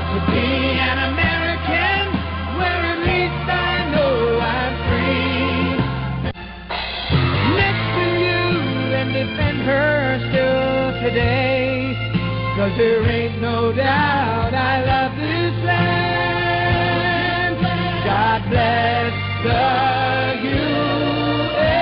to be an American, where at least I know I'm free. Next to you and defend her still today, 'cause there ain't no doubt I love this land. God bless the USA.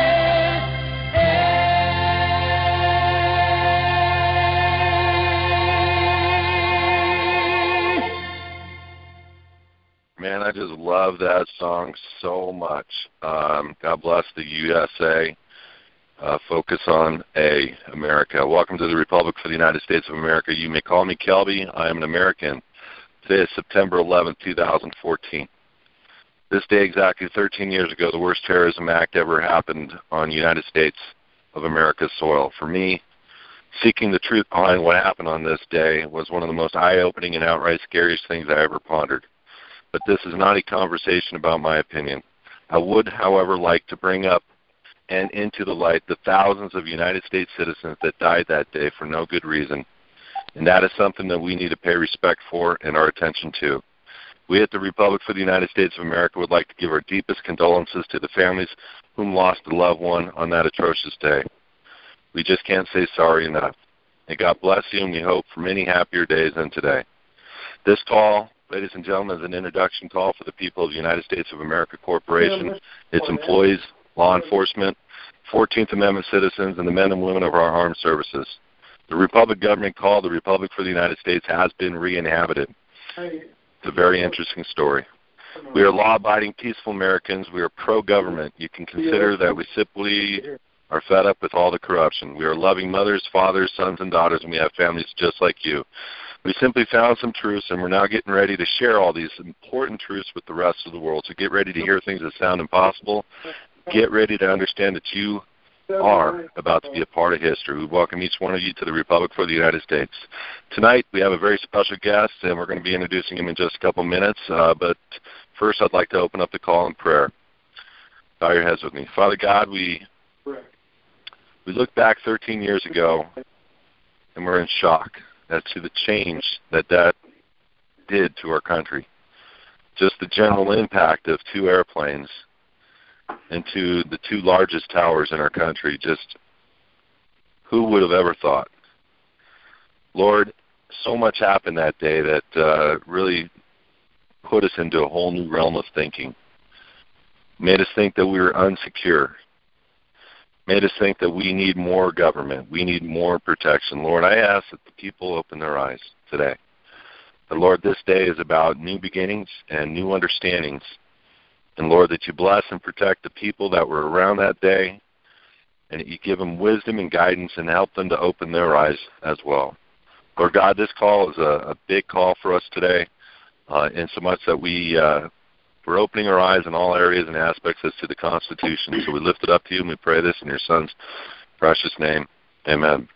Man, I just love that song so much. God bless the USA. Focus on America. Welcome to the Republic for the United States of America. You may call me Kelby. I am an American. Today is September 11th, 2014. This day exactly 13 years ago, the worst terrorism act ever happened on United States of America's soil. For me, seeking the truth behind what happened on this day was one of the most eye-opening and outright scariest things I ever pondered. But this is not a conversation about my opinion. I would, however, like to bring up and into the light the thousands of United States citizens that died that day for no good reason. And that is something that we need to pay respect for and our attention to. We at the Republic for the United States of America would like to give our deepest condolences to the families whom lost a loved one on that atrocious day. We just can't say sorry enough. May God bless you, and we hope for many happier days than today. This call, ladies and gentlemen, is an introduction call for the people of the United States of America Corporation, its employees, law enforcement, 14th Amendment citizens, and the men and women of our armed services. The Republic government called the Republic for the United States has been re-inhabited. It's a very interesting story. We are law-abiding, peaceful Americans. We are pro-government. You can consider that we simply are fed up with all the corruption. We are loving mothers, fathers, sons, and daughters, and we have families just like you. We simply found some truths, and we're now getting ready to share all these important truths with the rest of the world. So get ready to hear things that sound impossible. Get ready to understand that you are about to be a part of history. We welcome each one of you to the Republic for the United States. Tonight we have a very special guest, and we're going to be introducing him in just a couple minutes. But first I'd like to open up the call in prayer. Bow your heads with me. Father God, we look back 13 years ago, and we're in shock as to the change that did to our country. Just the general impact of 2 airplanes into the 2 largest towers in our country. Just who would have ever thought? Lord, so much happened that day that really put us into a whole new realm of thinking. Made us think that we were unsecure. Made us think that we need more government. We need more protection. Lord, I ask that the people open their eyes today. But Lord, this day is about new beginnings and new understandings. And Lord, that you bless and protect the people that were around that day, and that you give them wisdom and guidance and help them to open their eyes as well. Lord God, this call is a big call for us today, in so much that we're opening our eyes in all areas and aspects as to the Constitution. So we lift it up to you, and we pray this in your Son's precious name. Amen.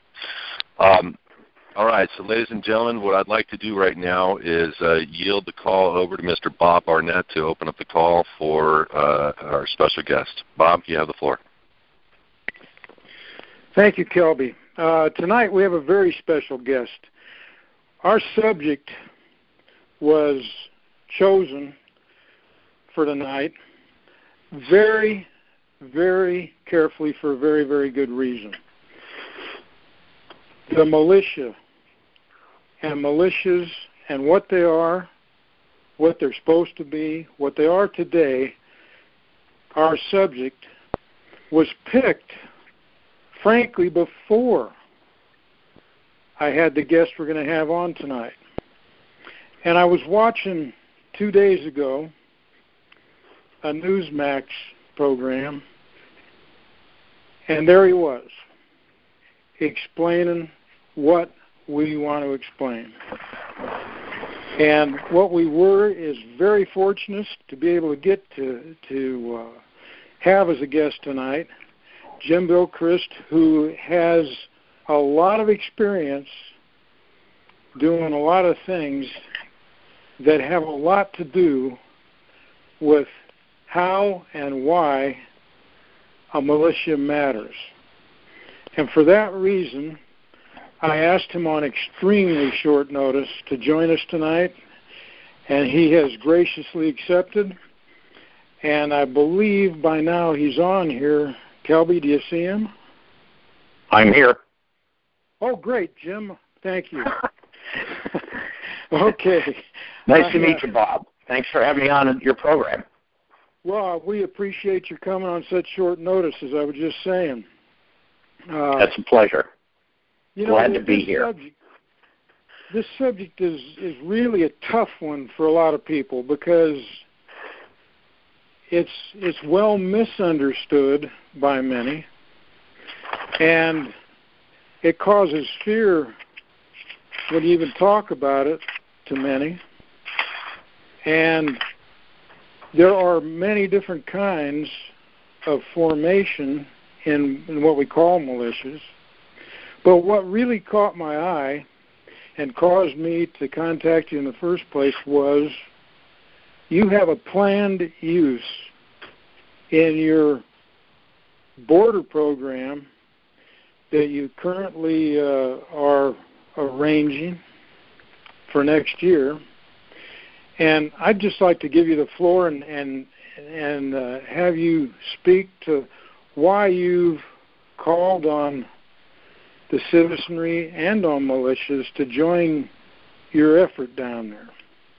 All right, so ladies and gentlemen, what I'd like to do right now is yield the call over to Mr. Bob Barnett to open up the call for our special guest. Bob, you have the floor. Thank you, Kelby. Tonight we have a very special guest. Our subject was chosen for tonight very, very carefully for a very, very good reason. The militia and militias and what they are, what they're supposed to be, what they are today, our subject was picked, frankly, before I had the guest we're going to have on tonight. And I was watching 2 days ago a Newsmax program, and there he was, explaining what we want to explain. And what we were is very fortunate to be able to get to have as a guest tonight Jim Bilchrist, who has a lot of experience doing a lot of things that have a lot to do with how and why a militia matters. And for that reason, I asked him on extremely short notice to join us tonight. and he has graciously accepted. And I believe by now he's on here. Kelby, do you see him? I'm here. Oh, great, Jim. Thank you. Okay. Nice to meet you, Bob. Thanks for having me on your program. Well, we appreciate your coming on such short notice, as I was just saying. That's a pleasure. Glad to be here. This subject is really a tough one for a lot of people because it's well misunderstood by many, and it causes fear when you even talk about it to many. And there are many different kinds of formation in what we call militias. But what really caught my eye and caused me to contact you in the first place was you have a planned use in your border program that you currently are arranging for next year. And I'd just like to give you the floor and have you speak to why you've called on the citizenry and on militias to join your effort down there.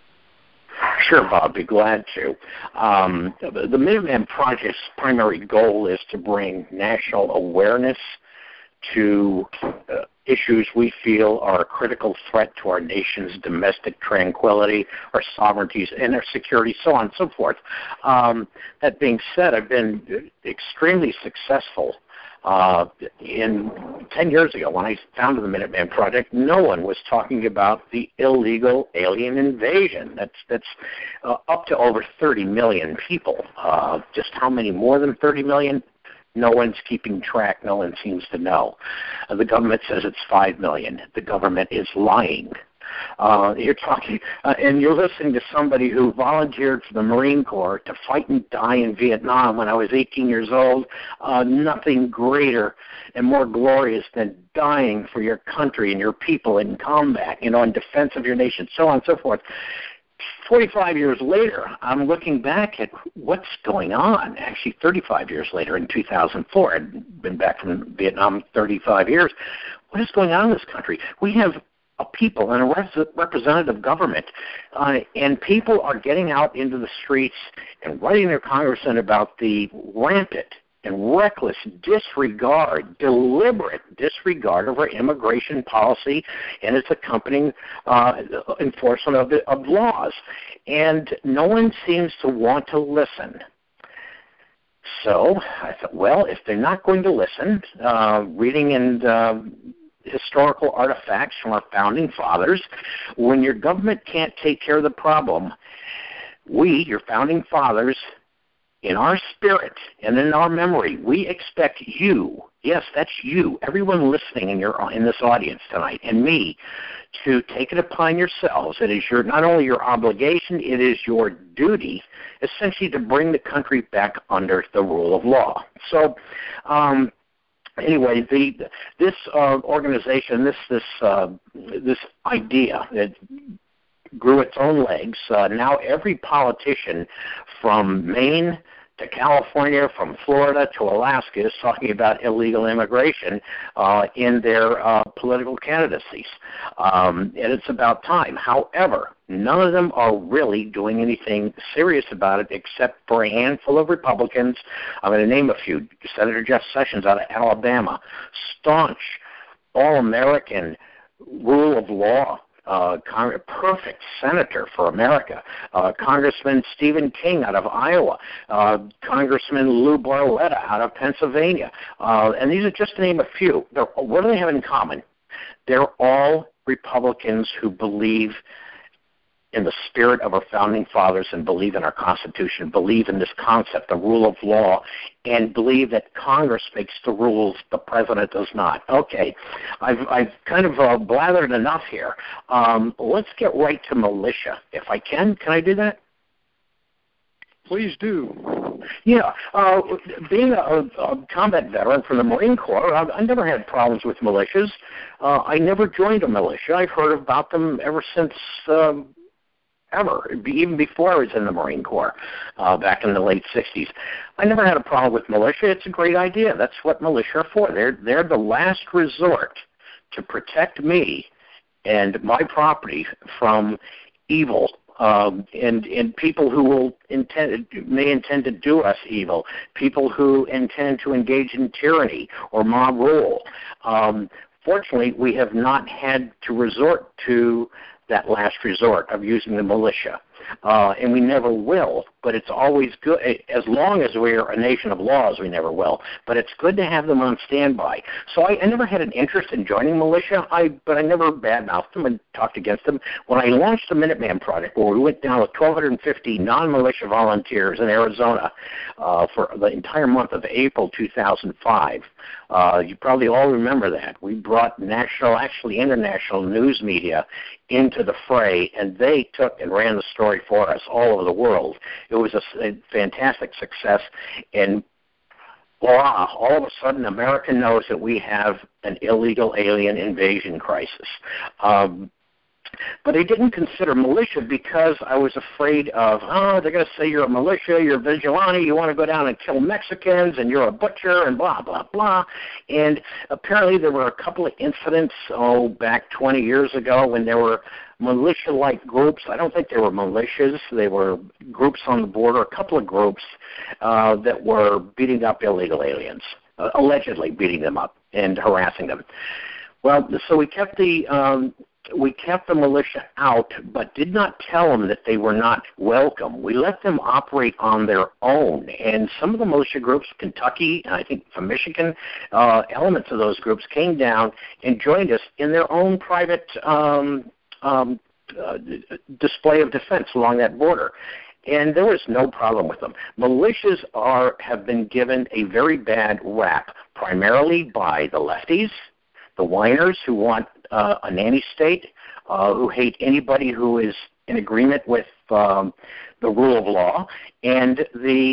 Sure, Bob, be glad to. The Minuteman Project's primary goal is to bring national awareness to issues we feel are a critical threat to our nation's domestic tranquility, our sovereignties, and our security, so on and so forth. That being said, I've been extremely successful. In 10 years ago, when I founded the Minuteman Project, no one was talking about the illegal alien invasion. That's up to over 30 million people. Just how many more than 30 million? No one's keeping track. No one seems to know. The government says it's 5 million. The government is lying. You're talking, and you're listening to somebody who volunteered for the Marine Corps to fight and die in Vietnam when I was 18 years old. Nothing greater and more glorious than dying for your country and your people in combat, in defense of your nation, so on and so forth. 45 years later, I'm looking back at what's going on. Actually, 35 years later, in 2004, I'd been back from Vietnam 35 years. What is going on in this country? We have a people and a representative government, and people are getting out into the streets and writing their congressmen about the rampant and reckless disregard, deliberate disregard of our immigration policy and its accompanying enforcement of laws. And no one seems to want to listen. So I thought, well, if they're not going to listen, reading and historical artifacts from our founding fathers, when your government can't take care of the problem, we, your founding fathers, in our spirit and in our memory, we expect you, yes, that's you, everyone listening in this audience tonight, and me, to take it upon yourselves. It is not only your obligation, it is your duty, essentially, to bring the country back under the rule of law. So, anyway, this organization, this idea that grew its own legs. Now every politician from Maine to California, from Florida to Alaska is talking about illegal immigration in their political candidacies. And it's about time. However, none of them are really doing anything serious about it except for a handful of Republicans. I'm going to name a few. Senator Jeff Sessions out of Alabama, staunch, all-American, rule of law, perfect senator for America. Congressman Stephen King out of Iowa. Congressman Lou Barletta out of Pennsylvania. And these are just to name a few. What do they have in common? They're all Republicans who believe in the spirit of our founding fathers and believe in our Constitution, believe in this concept, the rule of law, and believe that Congress makes the rules, the president does not. Okay, I've kind of blathered enough here. Let's get right to militia, if I can. Can I do that? Please do. Yeah, being a combat veteran from the Marine Corps, I never had problems with militias. I never joined a militia. I've heard about them ever since ever, even before I was in the Marine Corps back in the late 60s. I never had a problem with militia. It's a great idea. That's what militia are for. They're the last resort to protect me and my property from evil and people who will may intend to do us evil, people who intend to engage in tyranny or mob rule. Fortunately, we have not had to resort to that last resort of using the militia. And we never will, but it's always good. As long as we're a nation of laws, we never will. But it's good to have them on standby. So I never had an interest in joining militia, but I never badmouthed them and talked against them. When I launched the Minuteman Project, where we went down with 1,250 non-militia volunteers in Arizona for the entire month of April 2005, you probably all remember that. We brought national, actually international news media into the fray, and they took and ran the story for us all over the world. It was a fantastic success, and voila, all of a sudden America knows that we have an illegal alien invasion crisis. But I didn't consider militia because I was afraid of, they're going to say you're a militia, you're a vigilante, you want to go down and kill Mexicans, and you're a butcher, and blah, blah, blah. And apparently there were a couple of incidents, back 20 years ago when there were militia-like groups. I don't think they were militias. They were groups on the border, a couple of groups that were beating up illegal aliens, allegedly beating them up and harassing them. Well, so we kept the militia out, but did not tell them that they were not welcome. We let them operate on their own. And some of the militia groups, Kentucky, and I think from Michigan, elements of those groups came down and joined us in their own private display of defense along that border. And there was no problem with them. Militias have been given a very bad rap, primarily by the lefties, the whiners who want a nanny state, who hate anybody who is in agreement with the rule of law, and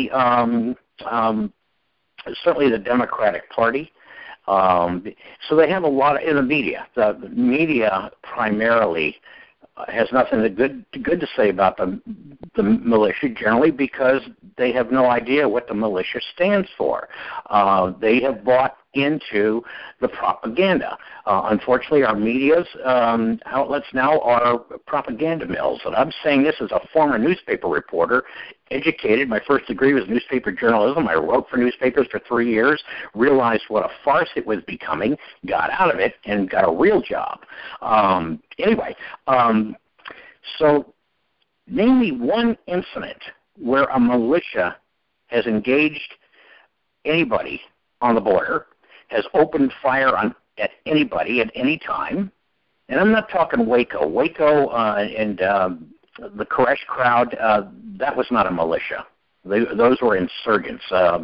certainly the Democratic Party. So they have a lot in the media. The media primarily has nothing good to say about the militia generally because they have no idea what the militia stands for. They have bought into the propaganda. Unfortunately, our media's outlets now are propaganda mills. And I'm saying this as a former newspaper reporter, educated. My first degree was newspaper journalism. I wrote for newspapers for 3 years, realized what a farce it was becoming, got out of it, and got a real job. So name me one incident where a militia has engaged anybody on the border, has opened fire at anybody at any time. And I'm not talking Waco. Waco and the Koresh crowd, that was not a militia. Those were insurgents,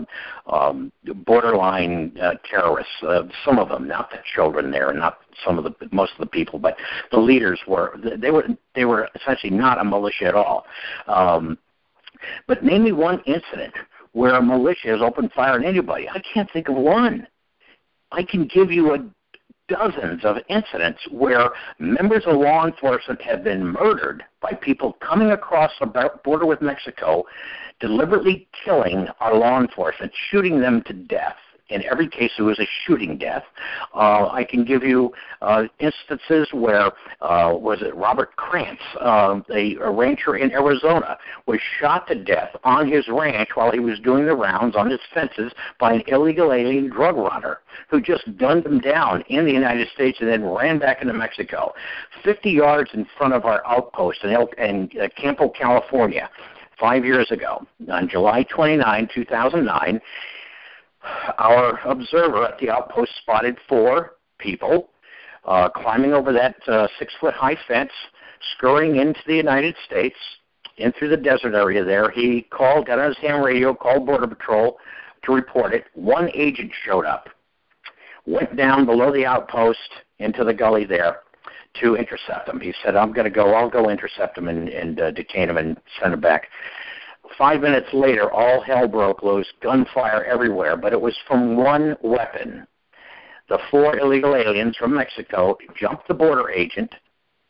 borderline terrorists. Some of them, not the children there, not most of the people, but the leaders were. They were essentially not a militia at all. But name me one incident where a militia has opened fire on anybody. I can't think of one. I can give you dozens of incidents where members of law enforcement have been murdered by people coming across the border with Mexico, deliberately killing our law enforcement, shooting them to death. In every case, it was a shooting death. I can give you instances where, Robert Krantz, a rancher in Arizona, was shot to death on his ranch while he was doing the rounds on his fences by an illegal alien drug runner who just gunned him down in the United States and then ran back into Mexico. 50 yards in front of our outpost in Campo, California, 5 years ago, on July 29, 2009, our observer at the outpost spotted 4 people climbing over that 6-foot-high fence, scurrying into the United States, in through the desert area there. He got on his ham radio, called Border Patrol to report it. 1 agent showed up, went down below the outpost into the gully there to intercept him. He said, I'll go intercept him and detain him and send him back. 5 minutes later, all hell broke loose, gunfire everywhere, but it was from one weapon. The 4 illegal aliens from Mexico jumped the border agent,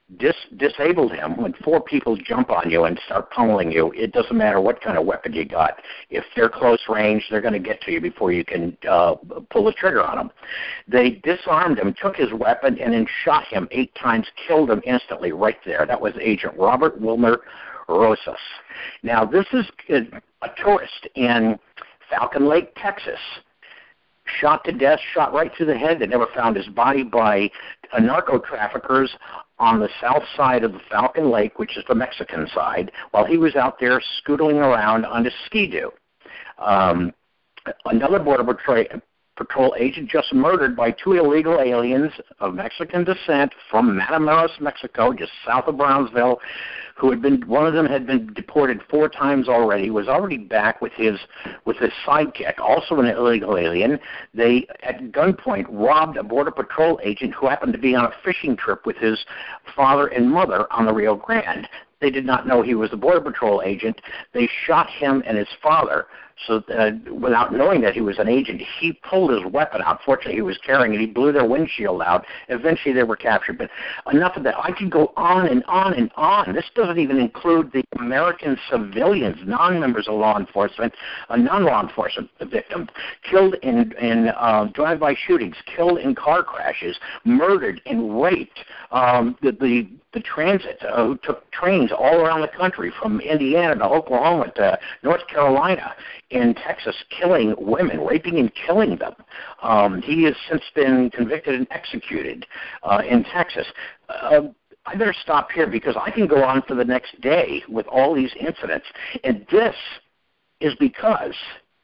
disabled him. When 4 people jump on you and start pummeling you, it doesn't matter what kind of weapon you got. If they're close range, they're going to get to you before you can pull the trigger on them. They disarmed him, took his weapon, and then shot him 8 times, killed him instantly right there. That was Agent Robert Wilmer Rosas. Now, this is a tourist in Falcon Lake, Texas, shot to death, shot right through the head. They never found his body by narco-traffickers on the south side of the Falcon Lake, which is the Mexican side, while he was out there scootling around on a Ski-Doo. Another Border Patrol agent just murdered by 2 illegal aliens of Mexican descent from Matamoros, Mexico, just south of Brownsville, who had been, one of them had been deported 4 times already, was already back with his sidekick, also an illegal alien. They, at gunpoint, robbed a Border Patrol agent who happened to be on a fishing trip with his father and mother on the Rio Grande. They did not know he was a Border Patrol agent. They shot him and his father. So without knowing that he was an agent, he pulled his weapon out. Fortunately, he was carrying it. He blew their windshield out. Eventually, they were captured. But enough of that. I could go on and on and on. This doesn't even include the American civilians, non-members of law enforcement, non-law enforcement victims, killed in drive-by shootings, killed in car crashes, murdered and raped. The transit who took trains all around the country from Indiana to Oklahoma to North Carolina, in Texas, killing women, raping and killing them. He has since been convicted and executed in Texas. I better stop here because I can go on for the next day with all these incidents. And this is because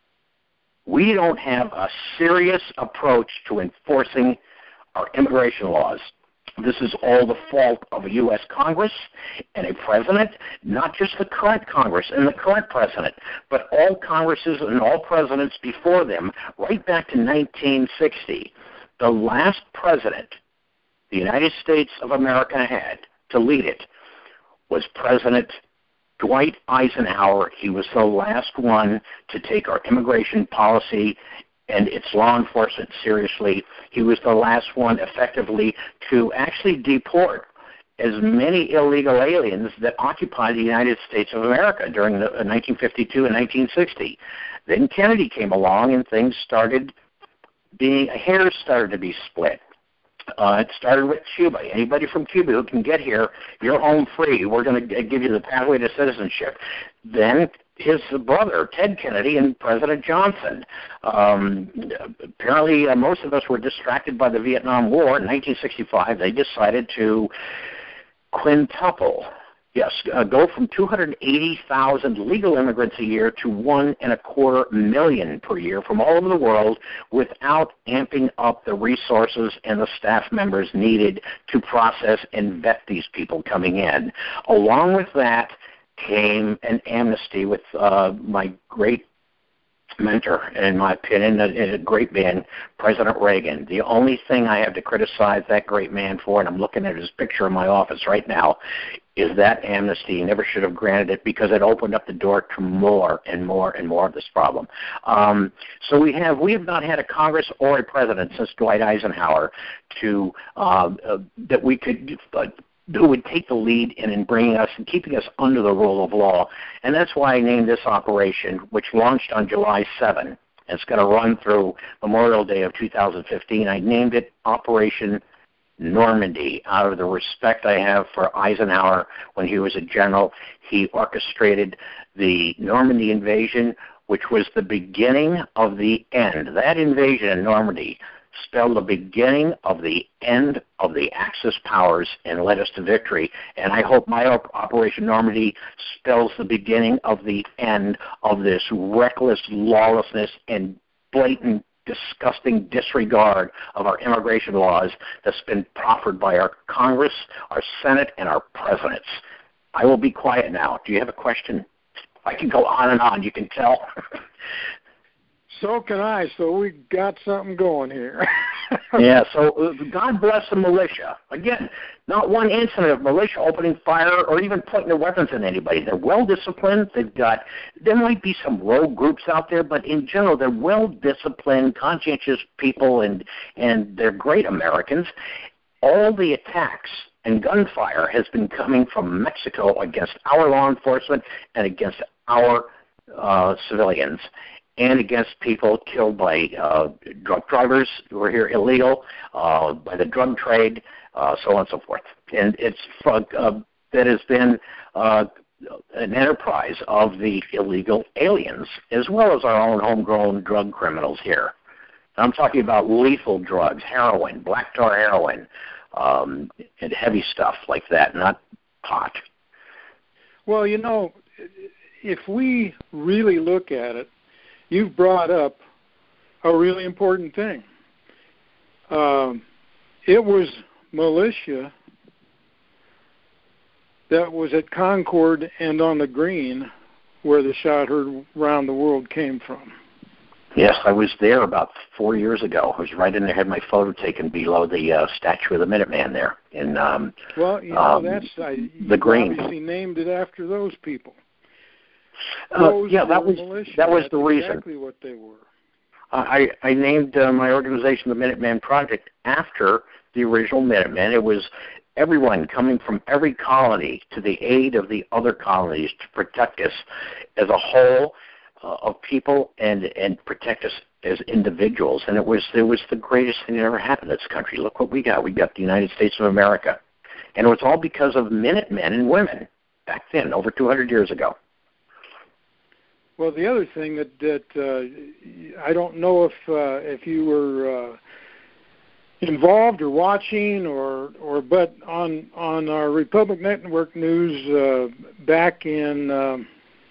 we don't have a serious approach to enforcing our immigration laws. This is all the fault of a U.S. Congress and a president, not just the current Congress and the current president, but all Congresses and all presidents before them, right back to 1960. The last president the United States of America had to lead it was President Dwight Eisenhower. He was the last one to take our immigration policy and its law enforcement seriously. He was the last one effectively to actually deport as many illegal aliens that occupied the United States of America during 1952 and 1960. Then Kennedy came along and things started hairs started to be split. It started with Cuba. Anybody from Cuba who can get here, you're home free. We're going to give you the pathway to citizenship. Then his brother, Ted Kennedy, and President Johnson. Apparently, most of us were distracted by the Vietnam War. In 1965, they decided to quintuple, go from 280,000 legal immigrants a year to 1.25 million per year from all over the world without amping up the resources and the staff members needed to process and vet these people coming in. Along with that came an amnesty with my great mentor, in my opinion, a great man, President Reagan. The only thing I have to criticize that great man for, and I'm looking at his picture in my office right now, is that amnesty. He never should have granted it because it opened up the door to more and more and more of this problem. So we have not had a Congress or a president since Dwight Eisenhower to that we could who would take the lead in bringing us and keeping us under the rule of law. And that's why I named this operation, which launched on July 7. And it's going to run through Memorial Day of 2015. I named it Operation Normandy out of the respect I have for Eisenhower when he was a general. He orchestrated the Normandy invasion, which was the beginning of the end. That invasion in Normandy spelled the beginning of the end of the Axis powers and led us to victory. And I hope my Operation Normandy spells the beginning of the end of this reckless lawlessness and blatant, disgusting disregard of our immigration laws that's been proffered by our Congress, our Senate, and our presidents. I will be quiet now. Do you have a question? I can go on and on. You can tell. So can I. So we got something going here. Yeah, so God bless the militia. Again, not one incident of militia opening fire or even pointing their weapons at anybody. They're well-disciplined. There might be some rogue groups out there, but in general, they're well-disciplined, conscientious people, and they're great Americans. All the attacks and gunfire has been coming from Mexico against our law enforcement and against our civilians, and against people killed by drug drivers who are here illegal, by the drug trade, so on and so forth. And it's that has been an enterprise of the illegal aliens, as well as our own homegrown drug criminals here. I'm talking about lethal drugs, heroin, black tar heroin, and heavy stuff like that, not pot. Well, if we really look at it, you've brought up a really important thing. It was militia that was at Concord and on the Green where the shot heard round the world came from. Yes, I was there about 4 years ago. I was right in there, had my photo taken below the statue of the Minuteman there in the Green. Obviously named it after those people. That was the reason. Exactly what they were. I named my organization the Minuteman Project after the original Minutemen. It was everyone coming from every colony to the aid of the other colonies to protect us as a whole of people and protect us as individuals. And it was the greatest thing that ever happened in this country. Look what we got. We got the United States of America. And it was all because of Minutemen and women back then, over 200 years ago. Well, the other thing that I don't know if you were involved or watching but on our Republic Network news back in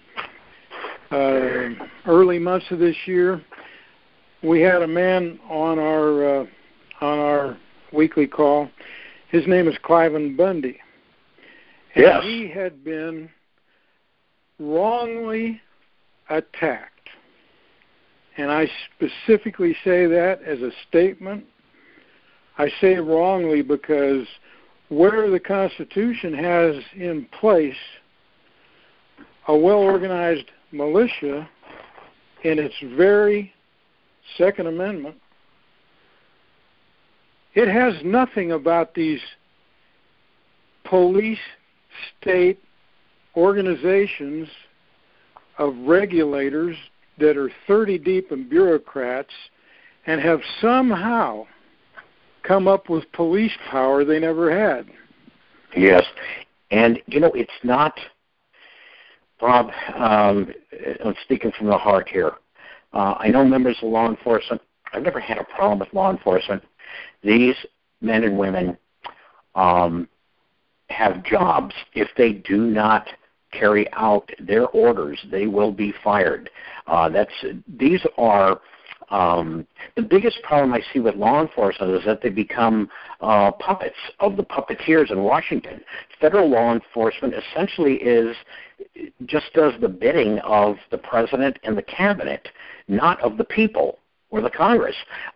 early months of this year, we had a man on our weekly call. His name is Cliven Bundy. And yes. He had been wrongly attacked. And I specifically say that as a statement. I say wrongly because where the Constitution has in place a well-organized militia in its very Second Amendment, it has nothing about these police state organizations of regulators that are 30 deep in bureaucrats and have somehow come up with police power they never had. Yes. And, it's not, Bob, I'm speaking from the heart here. I know members of law enforcement. I've never had a problem with law enforcement. These men and women have jobs. If they do not carry out their orders, they will be fired. These are the biggest problem I see with law enforcement is that they become puppets of the puppeteers in Washington. Federal law enforcement essentially just does the bidding of the president and the cabinet, not of the people or the Congress.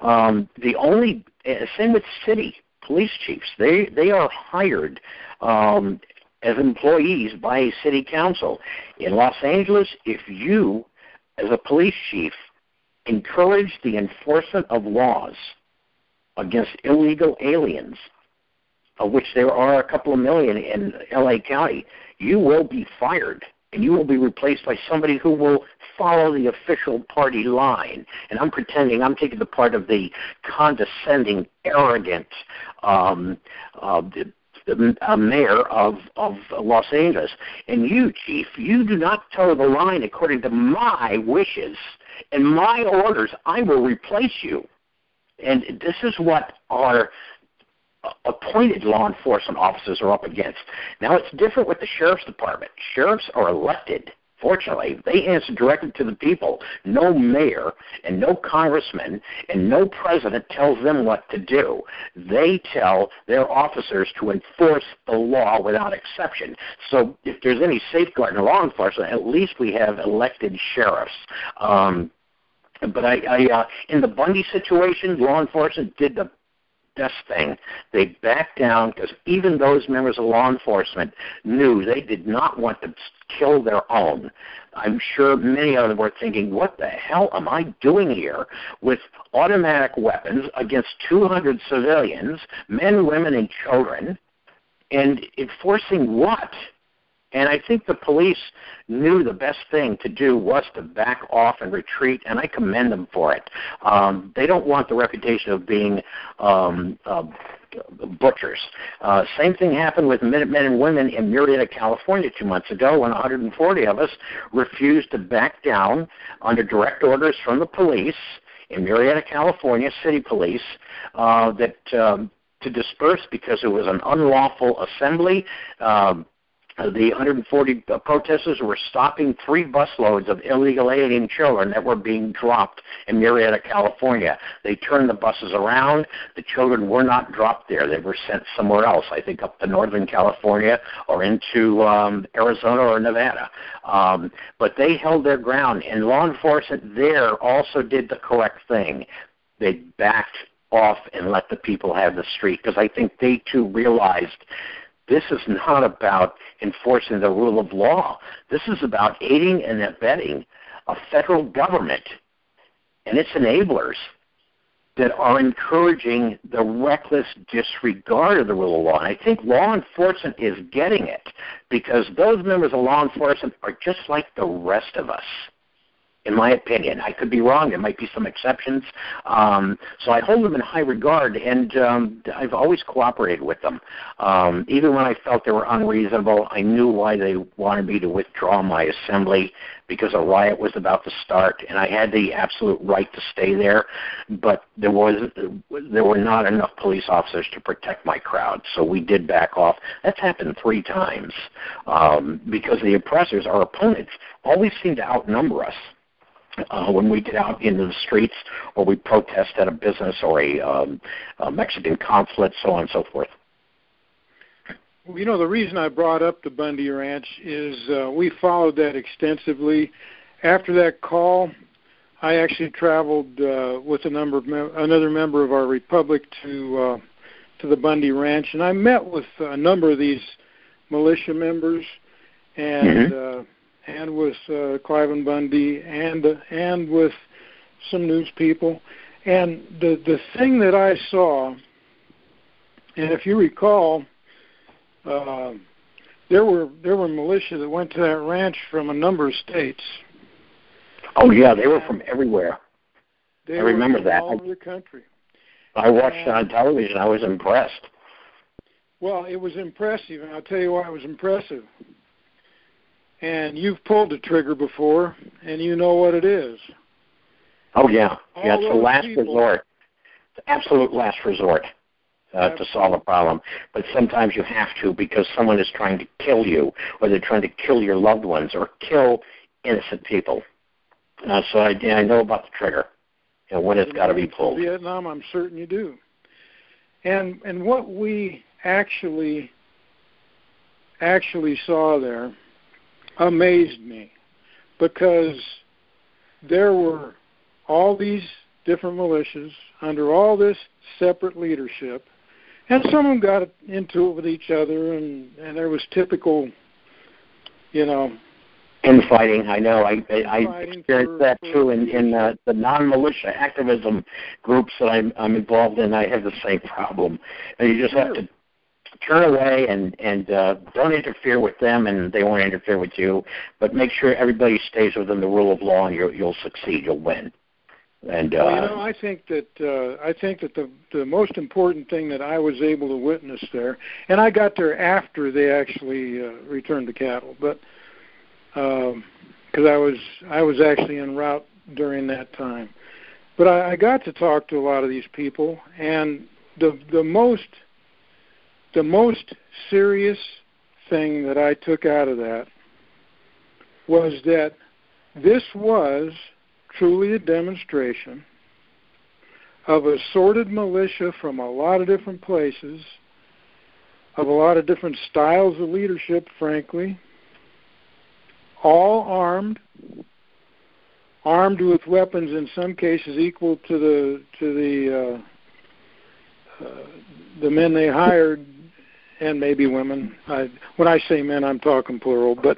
Same with city police chiefs. They are hired as employees by a city council. In Los Angeles, if you, as a police chief, encourage the enforcement of laws against illegal aliens, of which there are a couple of million in L.A. County, you will be fired, and you will be replaced by somebody who will follow the official party line. And I'm pretending I'm taking the part of the condescending, arrogant mayor of Los Angeles. And you, Chief, you do not toe the line according to my wishes and my orders. I will replace you. And this is what our appointed law enforcement officers are up against. Now, it's different with the Sheriff's Department. Sheriffs are elected. Fortunately, they answer directly to the people. No mayor and no congressman and no president tells them what to do. They tell their officers to enforce the law without exception. So if there's any safeguard in law enforcement, at least we have elected sheriffs. But in the Bundy situation, law enforcement did the best thing. They backed down because even those members of law enforcement knew they did not want to kill their own. I'm sure many of them were thinking, what the hell am I doing here with automatic weapons against 200 civilians, men, women, and children, And enforcing what? And I think the police knew the best thing to do was to back off and retreat, and I commend them for it. They don't want the reputation of being butchers. Same thing happened with Minutemen and Women in Murrieta, California 2 months ago when 140 of us refused to back down under direct orders from the police in Murrieta, California, city police, to disperse because it was an unlawful assembly. The 140 protesters were stopping 3 busloads of illegal alien children that were being dropped in Murrieta, California. They turned the buses around. The children were not dropped there. They were sent somewhere else, I think up to Northern California or into Arizona or Nevada. But they held their ground, and law enforcement there also did the correct thing. They backed off and let the people have the street, because I think they too realized this is not about enforcing the rule of law. This is about aiding and abetting a federal government and its enablers that are encouraging the reckless disregard of the rule of law. And I think law enforcement is getting it, because those members of law enforcement are just like the rest of us, in my opinion. I could be wrong. There might be some exceptions. So I hold them in high regard, and I've always cooperated with them. Even when I felt they were unreasonable, I knew why they wanted me to withdraw my assembly, because a riot was about to start, and I had the absolute right to stay there, but there were not enough police officers to protect my crowd, so we did back off. That's happened 3 times, because the oppressors, our opponents, always seem to outnumber us. When we get out into the streets or we protest at a business or a Mexican consulate, so on and so forth. Well, you know, the reason I brought up the Bundy Ranch is we followed that extensively. After that call, I actually traveled with another member of our republic to the Bundy Ranch, and I met with a number of these militia members, and and with Cliven Bundy, and with some news people. And the thing that I saw, and if you recall, there were militia that went to that ranch from a number of states. Oh yeah, they were from everywhere. I remember that. All over the country. I watched on television. I was impressed. Well, it was impressive, and I'll tell you why it was impressive. And you've pulled the trigger before, and you know what it is. Oh, yeah. Yeah, it's the last resort. It's the absolute last resort to solve a problem. But sometimes you have to, because someone is trying to kill you, or they're trying to kill your loved ones, or kill innocent people. So I know about the trigger, and when it's got to be pulled. In Vietnam, I'm certain you do. And what we actually saw there amazed me, because there were all these different militias under all this separate leadership, and some of them got into it with each other, and there was typical, infighting. I know. I experienced that too in the non-militia activism groups that I'm involved in. I have the same problem, and you just have to turn away and don't interfere with them, and they won't interfere with you. But make sure everybody stays within the rule of law, and you'll succeed. You'll win. And I think that the most important thing that I was able to witness there, and I got there after they actually returned the cattle, but because I was actually en route during that time, but I got to talk to a lot of these people, and the most serious thing that I took out of that was that this was truly a demonstration of assorted militia from a lot of different places, of a lot of different styles of leadership, frankly, all armed with weapons in some cases equal to the men they hired, and maybe women. When I say men, I'm talking plural, but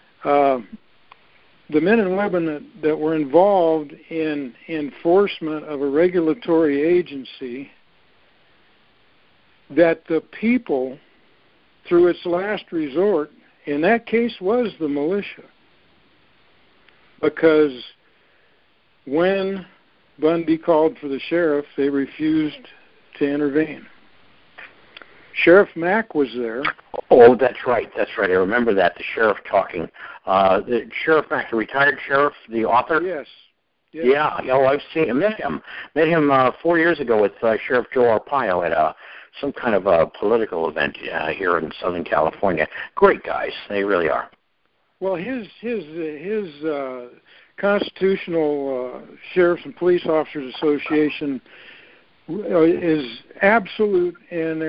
the men and women that were involved in enforcement of a regulatory agency that the people through its last resort, in that case, was the militia. Because when Bundy called for the sheriff, they refused to intervene. Sheriff Mack was there. Oh, that's right. That's right. I remember that, the sheriff talking. The Sheriff Mack, the retired sheriff, the author? Yes. Yeah. Oh, I've seen him. Met him 4 years ago with Sheriff Joe Arpaio at some kind of a political event here in Southern California. Great guys. They really are. Well, his Constitutional Sheriffs and Police Officers Association is absolute in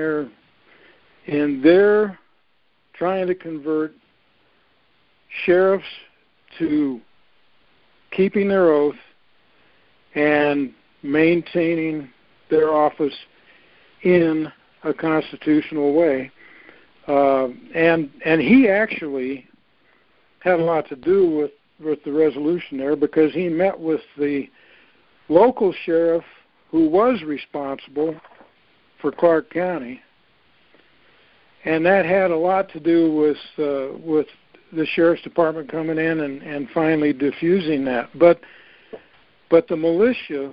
their trying to convert sheriffs to keeping their oath and maintaining their office in a constitutional way. And he actually had a lot to do with the resolution there, because he met with the local sheriff who was responsible for Clark County, and that had a lot to do with the sheriff's department coming in and finally diffusing that. But the militia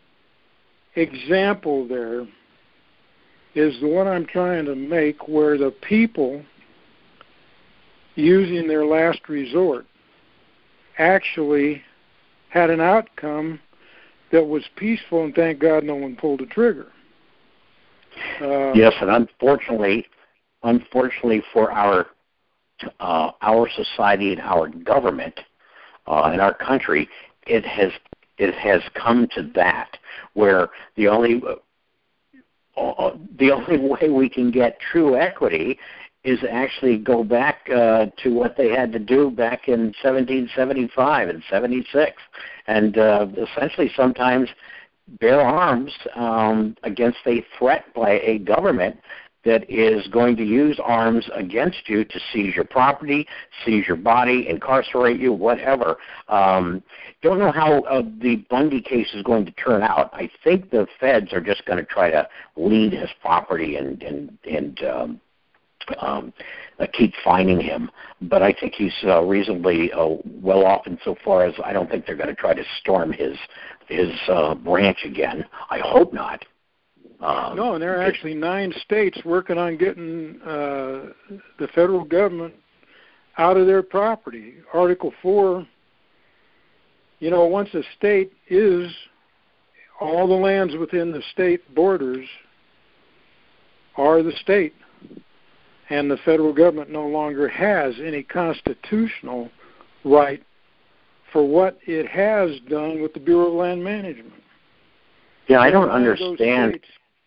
example there is the one I'm trying to make, where the people, using their last resort, actually had an outcome that was peaceful, and thank God no one pulled a trigger. Yes, and unfortunately for our society and our government and our country, it has come to that, where the only way we can get true equity is actually go back to what they had to do back in 1775 and 76, and essentially sometimes bear arms against a threat by a government that is going to use arms against you to seize your property, seize your body, incarcerate you, whatever. Don't know how the Bundy case is going to turn out. I think the feds are just going to try to lead his property and keep fining him. But I think he's reasonably well off insofar as I don't think they're going to try to storm his branch again. I hope not. No, and there are actually 9 states working on getting the federal government out of their property. Article 4, once a state is, all the lands within the state borders are the state, and the federal government no longer has any constitutional right for what it has done with the Bureau of Land Management. Yeah, I don't understand.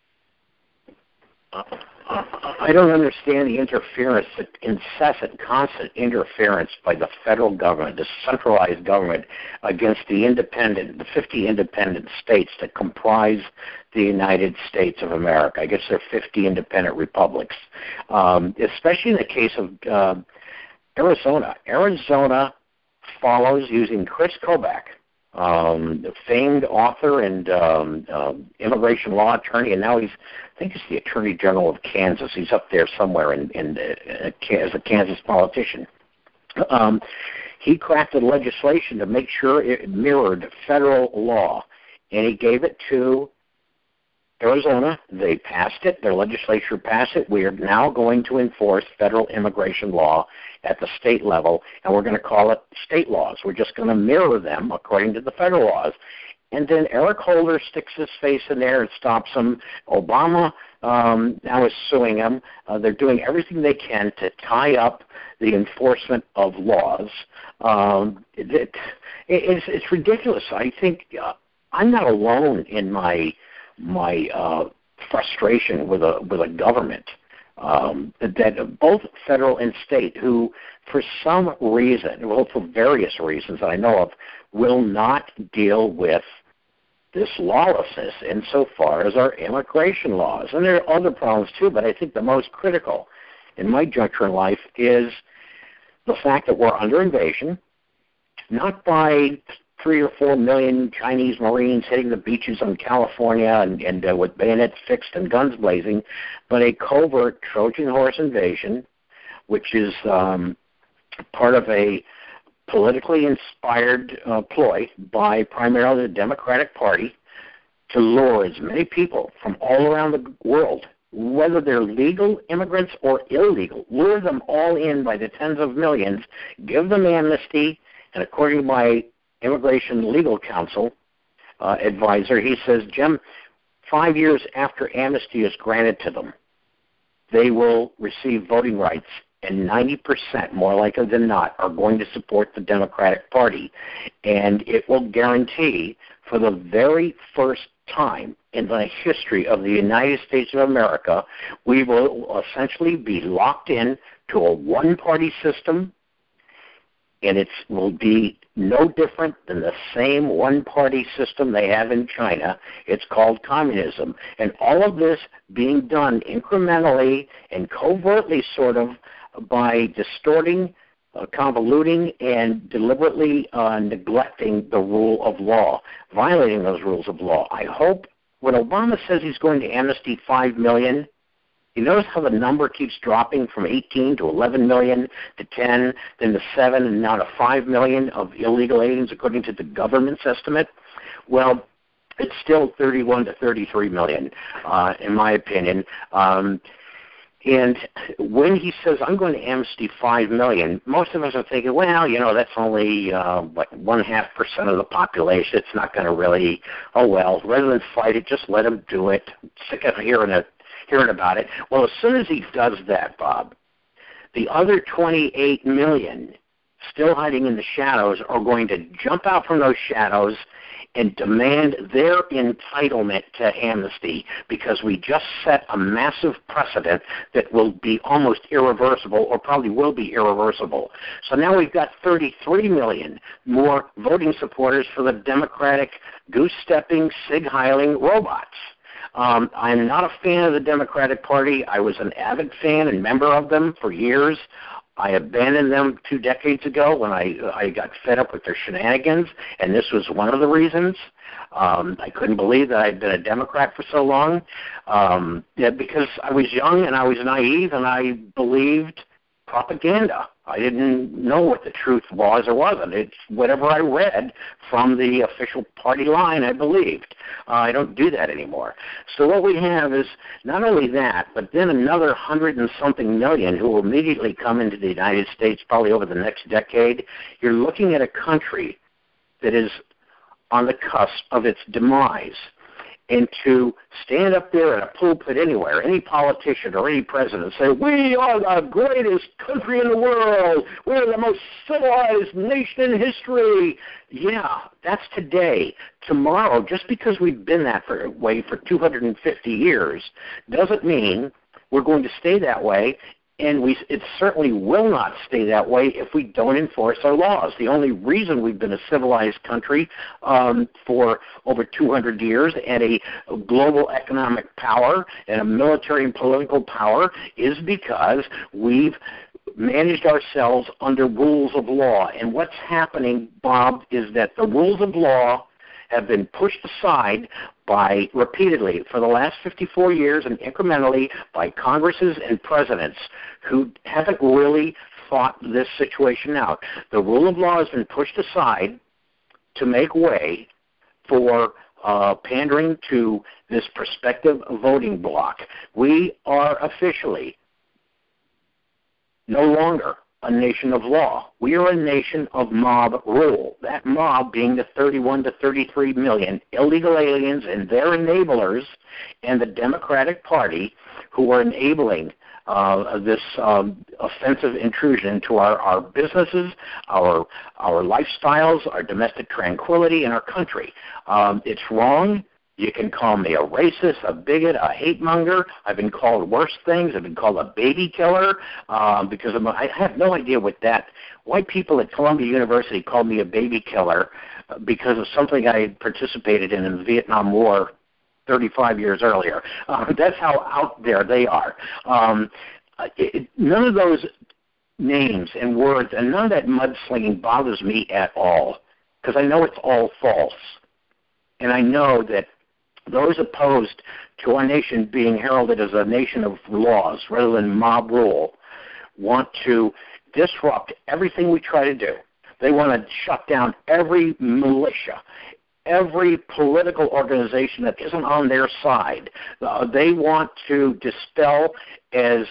I don't understand the interference, the incessant, constant interference by the federal government, the centralized government, against the 50 independent states that comprise the United States of America. I guess they're 50 independent republics, especially in the case of Arizona. Arizona follows, using Chris Kobach, the famed author and immigration law attorney, and now I think he's the Attorney General of Kansas. He's up there somewhere as a Kansas politician. He crafted legislation to make sure it mirrored federal law, and he gave it to Arizona. They passed it. Their legislature passed it. We are now going to enforce federal immigration law at the state level, and we're going to call it state laws. We're just going to mirror them according to the federal laws. And then Eric Holder sticks his face in there and stops them. Obama now is suing them. They're doing everything they can to tie up the enforcement of laws. It's ridiculous. I think I'm not alone in my frustration with a government. That both federal and state, who for some reason, well, for various reasons I know of, will not deal with this lawlessness insofar as our immigration laws. And there are other problems too, but I think the most critical in my juncture in life is the fact that we're under invasion, not by 3 or 4 million Chinese Marines hitting the beaches in California and with bayonets fixed and guns blazing, but a covert Trojan horse invasion, which is part of a politically inspired ploy by primarily the Democratic Party to lure as many people from all around the world, whether they're legal immigrants or illegal, lure them all in by the tens of millions, give them amnesty, and according to my Immigration Legal Counsel advisor, he says, Jim, 5 years after amnesty is granted to them, they will receive voting rights, and 90%, more likely than not, are going to support the Democratic Party. And it will guarantee, for the very first time in the history of the United States of America, we will essentially be locked in to a one-party system, and it will be no different than the same one-party system they have in China. It's called communism. And all of this being done incrementally and covertly, sort of, by distorting, convoluting, and deliberately neglecting the rule of law, violating those rules of law. I hope when Obama says he's going to amnesty 5 million, you notice how the number keeps dropping from 18 to 11 million to 10, then to 7, and now to 5 million of illegal aliens, according to the government's estimate? Well, it's still 31 to 33 million, in my opinion. And when he says, I'm going to amnesty 5 million, most of us are thinking, well, that's only 0.5% of the population. It's not going to really, oh, well, rather than fight it, just let him do it. Sick of hearing about it. Well, as soon as he does that, Bob, the other 28 million still hiding in the shadows are going to jump out from those shadows and demand their entitlement to amnesty, because we just set a massive precedent that will be almost irreversible, or probably will be irreversible. So now we've got 33 million more voting supporters for the Democratic goose-stepping, sig-heiling robots. I'm not a fan of the Democratic Party. I was an avid fan and member of them for years. I abandoned them 2 decades ago when I got fed up with their shenanigans, and this was one of the reasons. I couldn't believe that I'd been a Democrat for so long, because I was young and I was naive and I believed propaganda. I didn't know what the truth was or wasn't. It's whatever I read from the official party line I believed. I don't do that anymore. So what we have is not only that, but then another 100 and something million who will immediately come into the United States probably over the next decade. You're looking at a country that is on the cusp of its demise. And to stand up there in a pulpit anywhere, any politician or any president, say, we are the greatest country in the world, we're the most civilized nation in history. Yeah, that's today. Tomorrow, just because we've been that way for 250 years, doesn't mean we're going to stay that way. And it certainly will not stay that way if we don't enforce our laws. The only reason we've been a civilized country for over 200 years and a global economic power and a military and political power is because we've managed ourselves under rules of law. And what's happening, Bob, is that the rules of law have been pushed aside by repeatedly for the last 54 years and incrementally by Congresses and presidents who haven't really thought this situation out. The rule of law has been pushed aside to make way for pandering to this prospective voting bloc. We are officially no longer a nation of law. We are a nation of mob rule. That mob being the 31 to 33 million illegal aliens and their enablers and the Democratic Party who are enabling this offensive intrusion into our businesses, our lifestyles, our domestic tranquility, and our country. It's wrong. You can call me a racist, a bigot, a hate monger. I've been called worse things. I've been called a baby killer because I have no idea what that. White people at Columbia University called me a baby killer because of something I had participated in the Vietnam War 35 years earlier. That's how out there they are. None of those names and words and none of that mudslinging bothers me at all. because I know it's all false. And I know that those opposed to our nation being heralded as a nation of laws rather than mob rule want to disrupt everything we try to do. They want to shut down every militia, every political organization that isn't on their side. They want to dispel as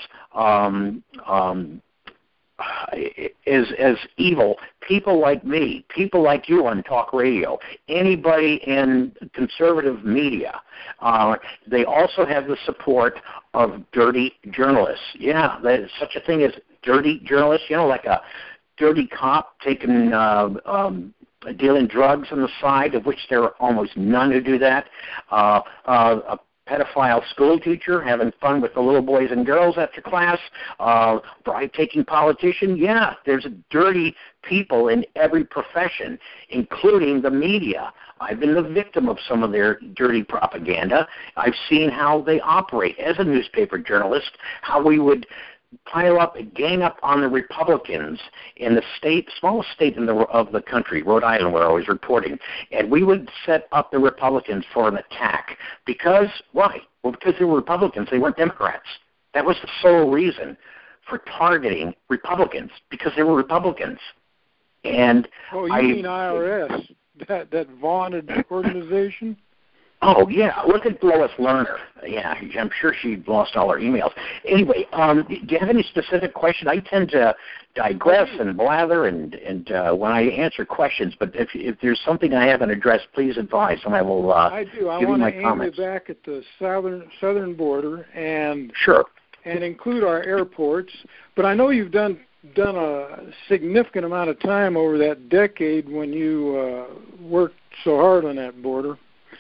evil people like me, people like you on talk radio, anybody in conservative media. They also have the support of dirty journalists. Yeah, there's such a thing as dirty journalists, like a dirty cop taking dealing drugs on the side, of which there are almost none who do that. A pedophile school teacher having fun with the little boys and girls after class, bribe-taking politician. Yeah, there's dirty people in every profession, including the media. I've been the victim of some of their dirty propaganda. I've seen how they operate as a newspaper journalist, how we would pile up and gang up on the Republicans in the smallest state of the country, Rhode Island, where I was reporting, and we would set up the Republicans for an attack. Because, why? Well, because they were Republicans. They weren't Democrats. That was the sole reason for targeting Republicans, because they were Republicans. And you mean IRS, that vaunted organization? Oh, yeah. Look at Lois Lerner. Yeah, I'm sure she lost all her emails. Anyway, do you have any specific question? I tend to digress and blather and when I answer questions, but if there's something I haven't addressed, please advise, and I will I do. I give you my want to comments. aim you back at the southern border and Sure. And include our airports. But I know you've done a significant amount of time over that decade when you worked so hard on that border.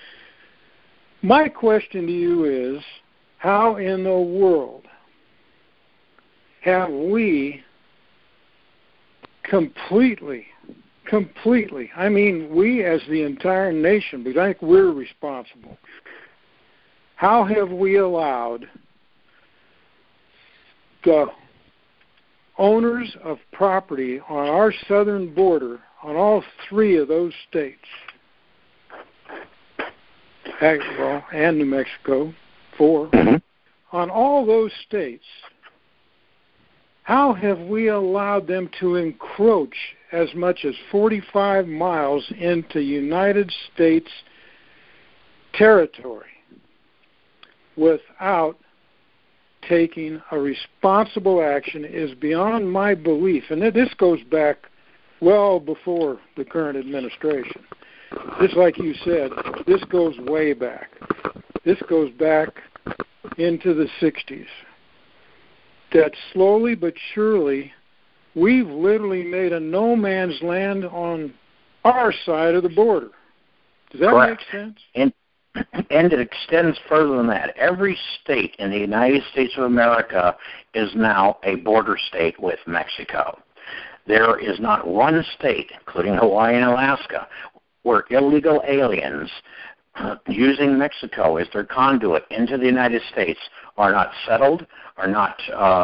My question to you is, how in the world have we completely, I mean we as the entire nation, but I think we're responsible, how have we allowed the owners of property on our southern border, on all three of those states, and New Mexico, 4, on all those states, how have we allowed them to encroach as much as 45 miles into United States territory without taking a responsible action is beyond my belief. And this goes back well before the current administration. Just like you said, this goes way back. This goes back into the 60s. That slowly but surely, we've literally made a no man's land on our side of the border. Does that Correct. make sense? And it extends further than that. Every state in the United States of America is now a border state with Mexico. There is not one state, including Hawaii and Alaska, where illegal aliens using Mexico as their conduit into the United States are not settled, are not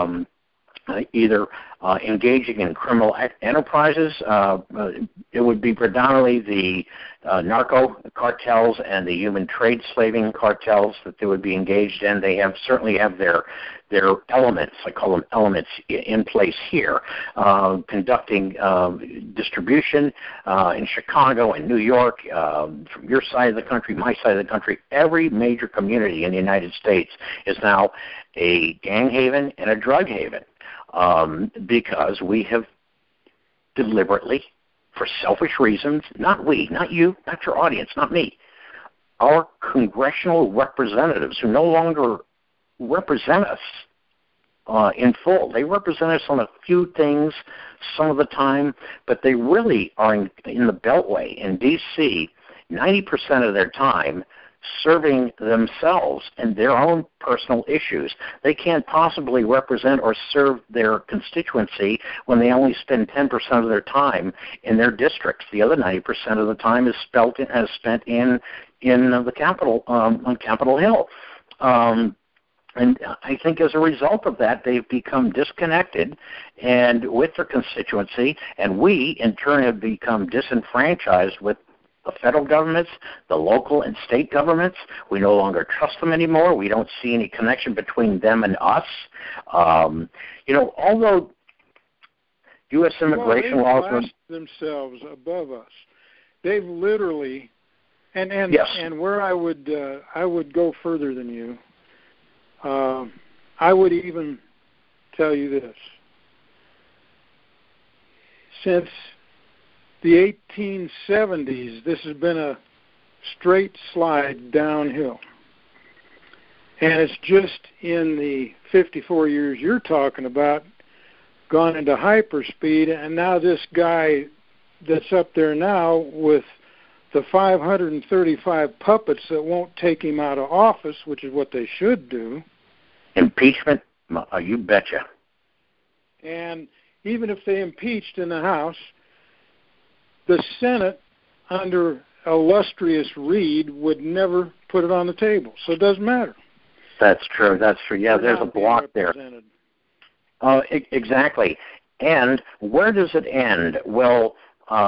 either engaging in criminal enterprises. It would be predominantly the narco cartels and the human trade slaving cartels that they would be engaged in. They certainly have their elements, I call them elements, in place here, conducting distribution in Chicago and New York, from your side of the country, my side of the country. Every major community in the United States is now a gang haven and a drug haven. Because we have deliberately, for selfish reasons, not we, not you, not your audience, not me, our congressional representatives who no longer represent us in full. They represent us on a few things some of the time, but they really are in the Beltway, in D.C., 90% of their time serving themselves and their own personal issues. They can't possibly represent or serve their constituency when they only spend 10% of their time in their districts. The other 90% of the time is spent in the Capitol, on Capitol Hill. And I think as a result of that, they've become disconnected and with their constituency, and we, in turn, have become disenfranchised with the federal governments, the local and state governments. We no longer trust them anymore. We don't see any connection between them and us. Although U.S. immigration laws classed themselves above us, they've literally, and yes. And where I would go further than you. I would even tell you this. Since the 1870s, this has been a straight slide downhill. And it's just in the 54 years you're talking about gone into hyperspeed, and now this guy that's up there now with the 535 puppets that won't take him out of office, which is what they should do. Impeachment? You betcha. And even if they impeached in the House, the Senate, under illustrious Reid, would never put it on the table. So it doesn't matter. That's true. Yeah, there's a block there. Exactly. And where does it end? Well,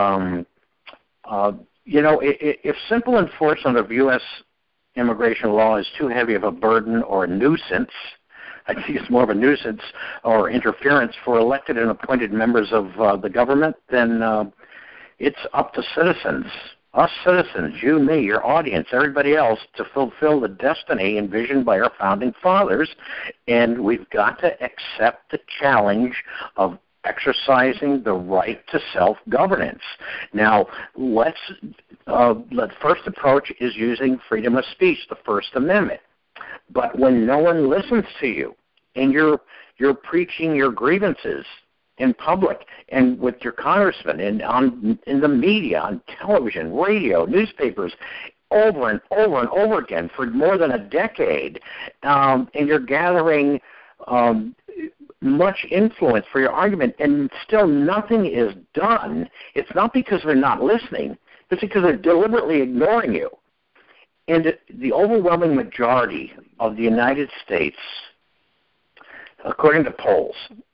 if simple enforcement of U.S. immigration law is too heavy of a burden or a nuisance, I think it's more of a nuisance or interference for elected and appointed members of the government, then it's up to citizens, us citizens, you, me, your audience, everybody else, to fulfill the destiny envisioned by our founding fathers. And we've got to accept the challenge of exercising the right to self-governance. Now, the first approach is using freedom of speech, the First Amendment. But when no one listens to you and you're preaching your grievances in public and with your congressman and in the media, on television, radio, newspapers, over and over and over again for more than a decade, and you're gathering much influence for your argument, and still nothing is done, it's not because they're not listening, it's because they're deliberately ignoring you. And the overwhelming majority of the United States, according to polls,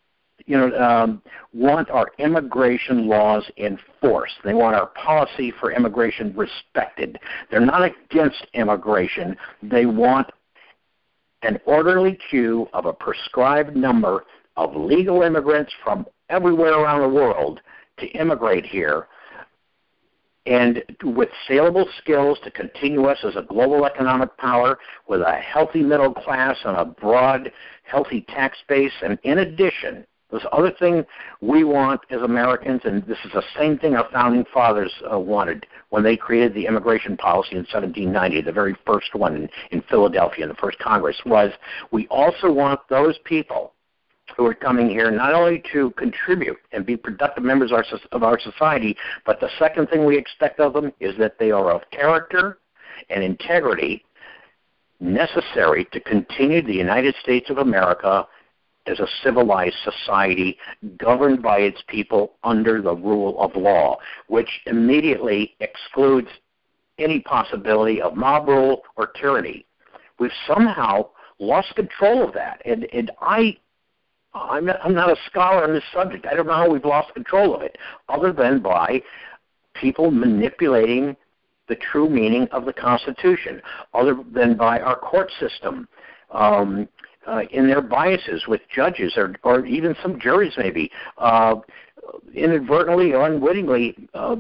want our immigration laws enforced. They want our policy for immigration respected. They're not against immigration. They want an orderly queue of a prescribed number of legal immigrants from everywhere around the world to immigrate here, and with saleable skills to continue us as a global economic power with a healthy middle class and a broad, healthy tax base. And in addition, this other thing we want as Americans, and this is the same thing our founding fathers wanted when they created the immigration policy in 1790, the very first one in Philadelphia, in the first Congress, was we also want those people who are coming here not only to contribute and be productive members of our society, but the second thing we expect of them is that they are of character and integrity necessary to continue the United States of America as a civilized society governed by its people under the rule of law, which immediately excludes any possibility of mob rule or tyranny. We've somehow lost control of that, and I'm not a scholar on this subject. I don't know how we've lost control of it, other than by people manipulating the true meaning of the Constitution, other than by our court system in their biases with judges or even some juries maybe, inadvertently or unwittingly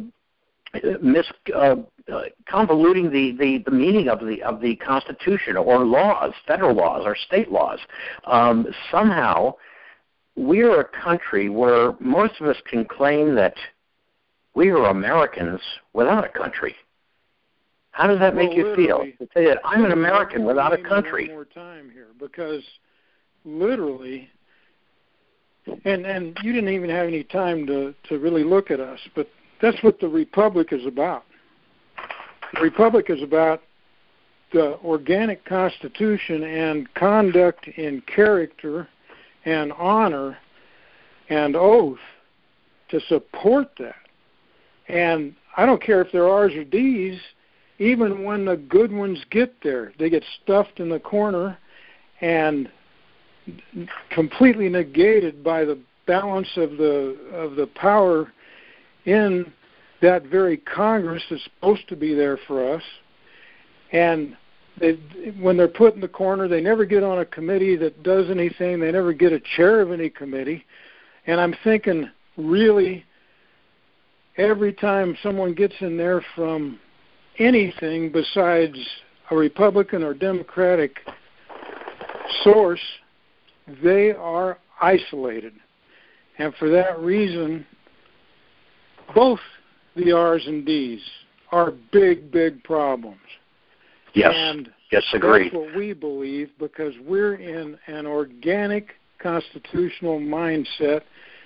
convoluting the meaning of the Constitution or laws, federal laws or state laws. Somehow, we are a country where most of us can claim that we are Americans without a country. How does that make you feel? To say that I'm an American without a country. One more time here, because literally, and you didn't even have any time to really look at us, but that's what the Republic is about. The Republic is about the organic Constitution and conduct in character and honor and oath to support that. And I don't care if they're R's or D's, even when the good ones get there, they get stuffed in the corner and completely negated by the balance of the power in that very Congress that's supposed to be there for us. And when they're put in the corner, they never get on a committee that does anything. They never get a chair of any committee. And I'm thinking, really, every time someone gets in there from anything besides a Republican or Democratic source, they are isolated. And for that reason, both the R's and D's are big, big problems. Yes, and yes, agreed. That's what we believe, because we're in an organic constitutional mindset.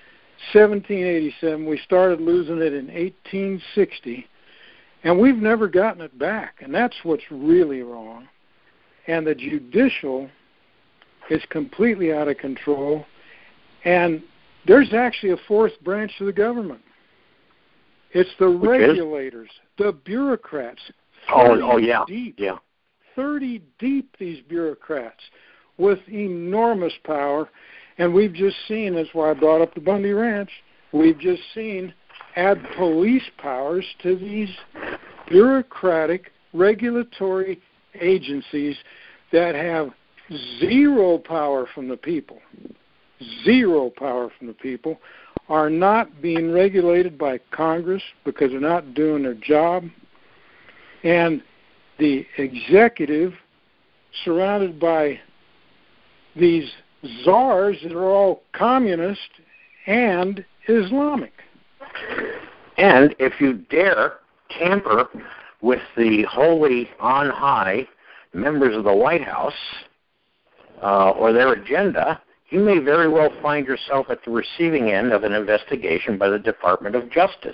1787, we started losing it in 1860, and we've never gotten it back, and that's what's really wrong. And the judicial is completely out of control, and there's actually a fourth branch of the government. It's the regulators, the bureaucrats. Oh yeah, deep, yeah. 30 deep, these bureaucrats, with enormous power. And we've just seen, that's why I brought up the Bundy Ranch, we've just seen add police powers to these bureaucratic regulatory agencies that have zero power from the people, are not being regulated by Congress because they're not doing their job. And the executive, surrounded by these czars that are all communist and Islamic. And if you dare tamper with the holy on high members of the White House or their agenda, you may very well find yourself at the receiving end of an investigation by the Department of Justice.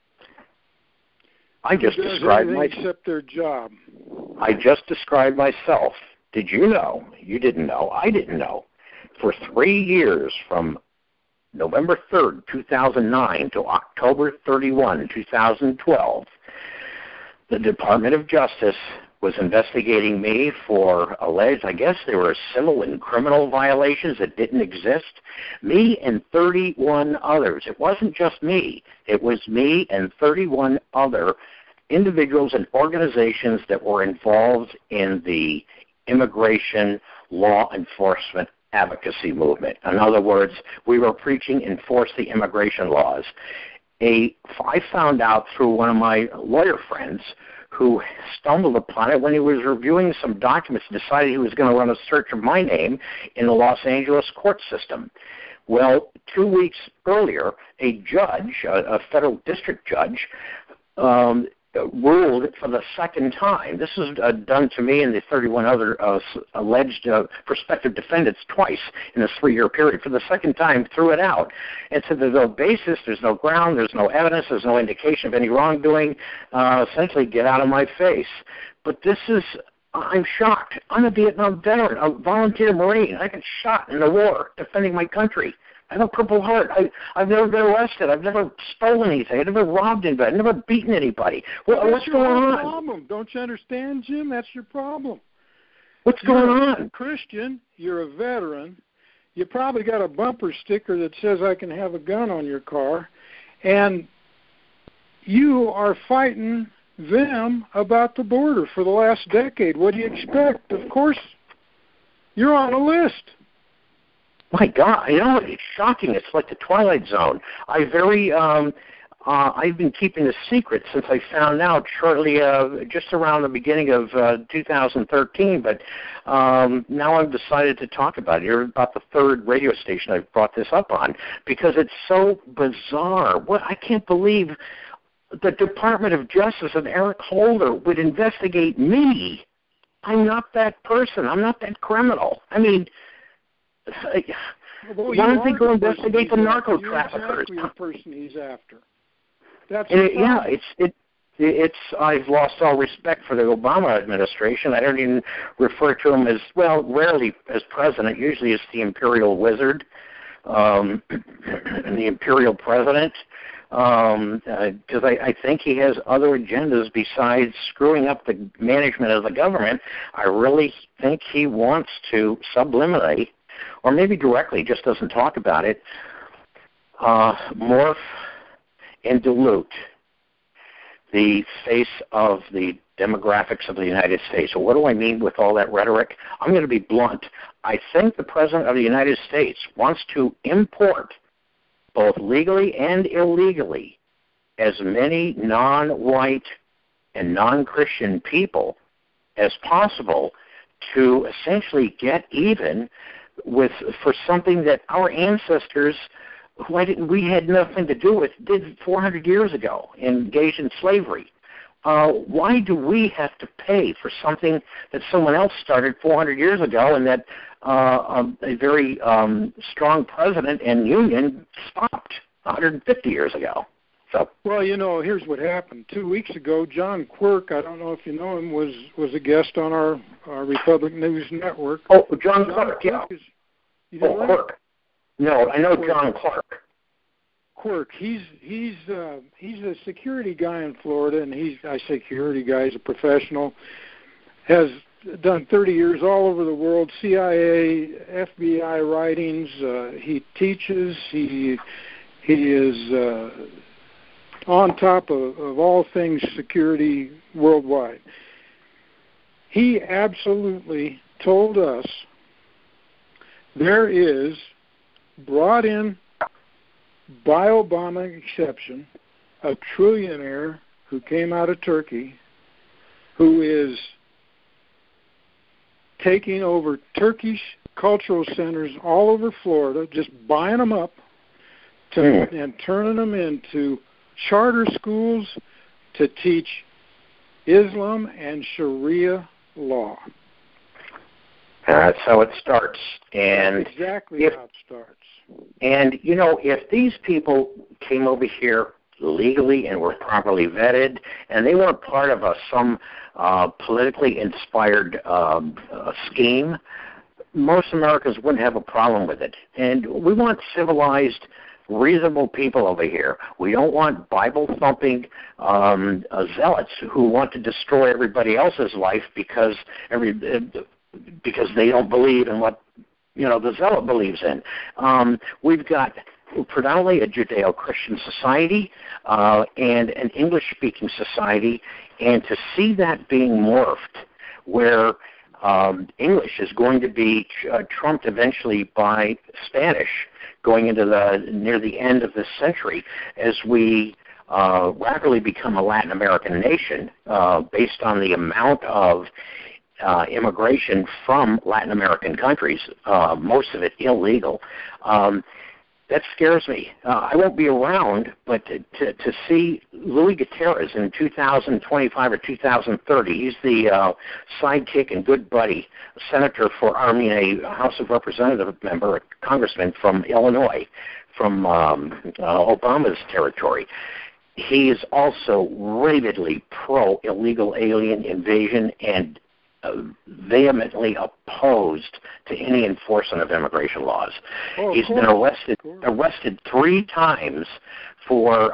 I just described except their job. I just described myself. Did you know? You didn't know. I didn't know. For 3 years, from November 3rd, 2009 to October 31, 2012, the Department of Justice was investigating me for alleged, I guess they were civil and criminal violations that didn't exist. Me and 31 others. It wasn't just me. It was me and 31 other individuals and organizations that were involved in the immigration law enforcement advocacy movement. In other words, we were preaching enforce the immigration laws. I found out through one of my lawyer friends who stumbled upon it when he was reviewing some documents, decided he was going to run a search of my name in the Los Angeles court system. Well, 2 weeks earlier, a judge, a federal district judge, ruled for the second time. This was done to me and the 31 other alleged prospective defendants twice in this 3-year period. For the second time, threw it out and said there's no basis, there's no ground, there's no evidence, there's no indication of any wrongdoing. Essentially, get out of my face. But this is, I'm shocked. I'm a Vietnam veteran, a volunteer Marine. I got shot in the war defending my country. I have a Purple Heart. I've never been arrested. I've never stolen anything. I've never robbed anybody. I've never beaten anybody. What's going on? Problem. Don't you understand, Jim? That's your problem. What's going on? You're a Christian. You're a veteran. You probably got a bumper sticker that says I can have a gun on your car. And you are fighting them about the border for the last decade. What do you expect? Of course, you're on a list. My God, you know, it's shocking. It's like the Twilight Zone. I've been keeping a secret since I found out shortly, just around the beginning of 2013. But now I've decided to talk about it. You're about the third radio station I've brought this up on because it's so bizarre. I can't believe the Department of Justice and Eric Holder would investigate me. I'm not that person. I'm not that criminal. I mean, why don't they go investigate the narco traffickers? You're exactly the person he's after. That's it's. I've lost all respect for the Obama administration. I don't even refer to him as, well, rarely as president. Usually it's the imperial wizard and the imperial president. because I think he has other agendas besides screwing up the management of the government. I really think he wants to subliminally, or maybe directly, just doesn't talk about it, morph and dilute the face of the demographics of the United States. So what do I mean with all that rhetoric? I'm going to be blunt. I think the President of the United States wants to import, both legally and illegally, as many non-white and non-Christian people as possible to essentially get even with for something that our ancestors, we had nothing to do with, did 400 years ago, engaged in slavery. Why do we have to pay for something that someone else started 400 years ago and that a very strong president and union stopped 150 years ago? So, well, here's what happened. 2 weeks ago, John Quirk, I don't know if you know him, was a guest on our Republic News Network. Oh, John Quirk, yeah. Quirk. No, I know John Clark. Quirk, he's a security guy in Florida, and I say security guy, he's a professional, has done 30 years all over the world, CIA, FBI writings, he teaches, he is on top of all things security worldwide. He absolutely told us there is, brought in by Obama exception, a trillionaire who came out of Turkey who is taking over Turkish cultural centers all over Florida, just buying them up and turning them into charter schools to teach Islam and Sharia law. That's how it starts. And that's exactly how it starts. And, if these people came over here legally and were properly vetted, and they weren't part of some politically inspired scheme, most Americans wouldn't have a problem with it. And we want civilized, reasonable people over here. We don't want Bible-thumping zealots who want to destroy everybody else's life because they don't believe in what the zealot believes in. We've got predominantly a Judeo-Christian society and an English-speaking society, and to see that being morphed where English is going to be trumped eventually by Spanish going into near the end of this century as we rapidly become a Latin American nation based on the amount of immigration from Latin American countries, most of it illegal. That scares me. I won't be around, but to see Luis Gutierrez in 2025 or 2030, he's the sidekick and good buddy, senator for Armenia, a House of Representative member, a congressman from Illinois, from Obama's territory. He is also rabidly pro-illegal alien invasion and vehemently opposed to any enforcement of immigration laws. He's been arrested 3 times for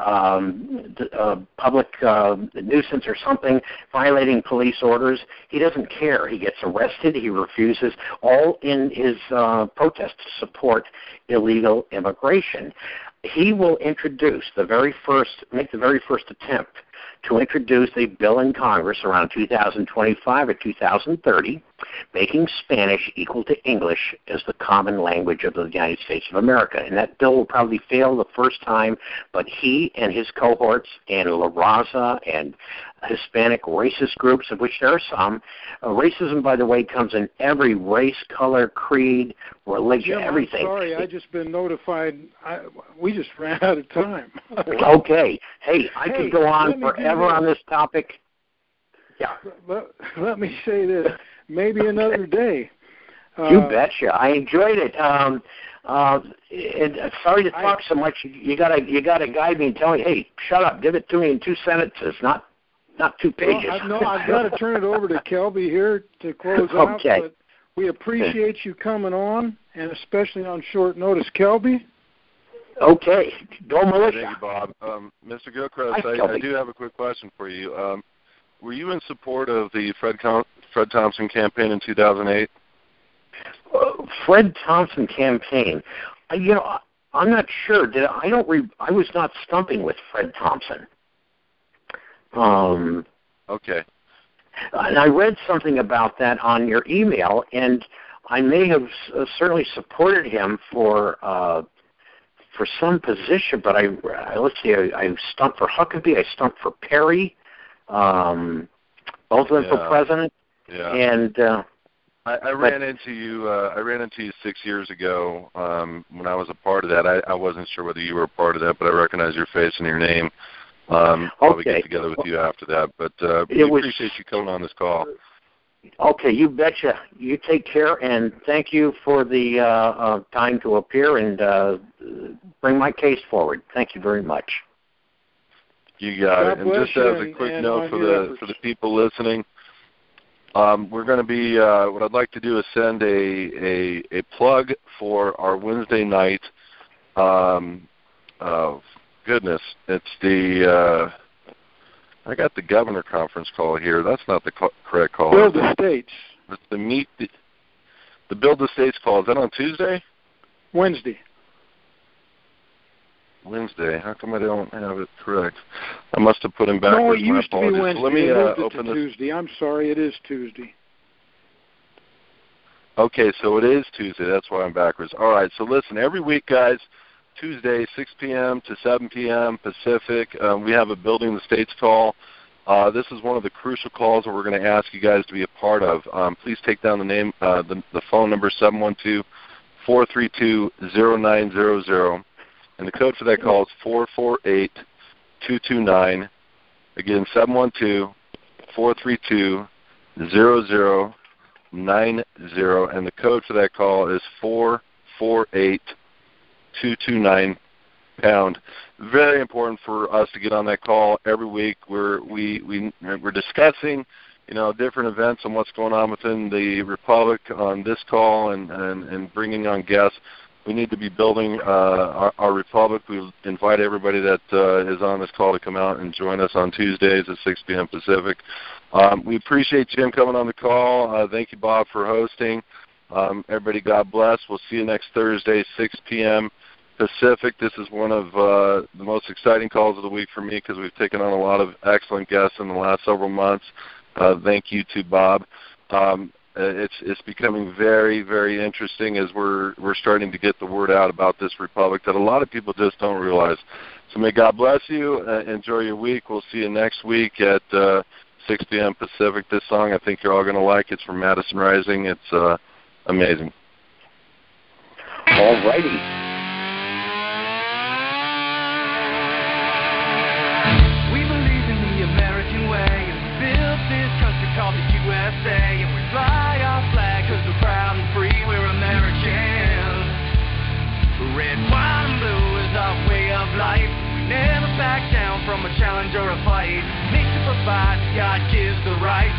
public nuisance or something, violating police orders. He doesn't care. He gets arrested. He refuses, all in his protest to support illegal immigration. He will make the very first attempt to introduce a bill in Congress around 2025 or 2030, making Spanish equal to English as the common language of the United States of America. And that bill will probably fail the first time, but he and his cohorts and La Raza and Hispanic racist groups, of which there are some. Racism, by the way, comes in every race, color, creed, religion, everything. I'm sorry, I just been notified. We just ran out of time. Okay. Hey, I could go on forever on this topic. Yeah. Let me say this. Maybe another day. You betcha. I enjoyed it. And sorry to talk so much. You gotta guide me and tell me, hey, shut up. Give it to me in 2 sentences, not 2 pages. Well, I've got to turn it over to Kelby here to close out. Okay. But we appreciate you coming on, and especially on short notice. Kelby? Okay. Go militia. Thank you, Bob. Mr. Gilchrist, I do have a quick question for you. Were you in support of the Fred Thompson campaign in 2008? Fred Thompson campaign. I'm not sure. I was not stumping with Fred Thompson. Okay. And I read something about that on your email, and I may have certainly supported him for some position, but let's see, I stumped for Huckabee, I stumped for Perry, both of them for president. Yeah. And I ran into you. I ran into you 6 years ago when I was a part of that. I wasn't sure whether you were a part of that, but I recognize your face and your name. Probably get together with you after that. But we appreciate you coming on this call. Okay, you betcha. You take care, and thank you for the time to appear and bring my case forward. Thank you very much. You got it. And just as a quick note for the people listening, we're going to be. What I'd like to do is send a plug for our Wednesday night. Goodness, it's the. I got the governor conference call here. That's not the correct call. Build the States. It's the Build the States call. Is that on Tuesday? Wednesday. Wednesday. How come I don't have it correct? I must have put him backwards. No, it used to be Wednesday. Let me open to Tuesday. I'm sorry, it is Tuesday. Okay, so it is Tuesday. That's why I'm backwards. All right, so listen, every week, guys, Tuesday, 6 p.m. to 7 p.m. Pacific, we have a Building the States call. This is one of the crucial calls that we're going to ask you guys to be a part of. Please take down the name, the phone number, 712-432-0900. And the code for that call is 448229. Again, 712-432-0090. And the code for that call is 448229#. Very important for us to get on that call every week. We're discussing, different events and what's going on within the Republic on this call and bringing on guests. We need to be building our Republic. We invite everybody that is on this call to come out and join us on Tuesdays at 6 p.m. Pacific. We appreciate Jim coming on the call. Thank you, Bob, for hosting. Everybody, God bless. We'll see you next Thursday, 6 p.m. Pacific. This is one of the most exciting calls of the week for me because we've taken on a lot of excellent guests in the last several months. Thank you to Bob. It's becoming very, very interesting as we're starting to get the word out about this Republic that a lot of people just don't realize. So may God bless you. Enjoy your week. We'll see you next week at 6 p.m. Pacific. This song I think you're all going to like. It's from Madison Rising. It's amazing. All righty. We believe in the American way, and we built this country called the USA, and we fly our flag because we're proud and free, we're Americans. Red, white, and blue is our way of life. We never back down from a challenge or a fight. Made to provide, God gives the right.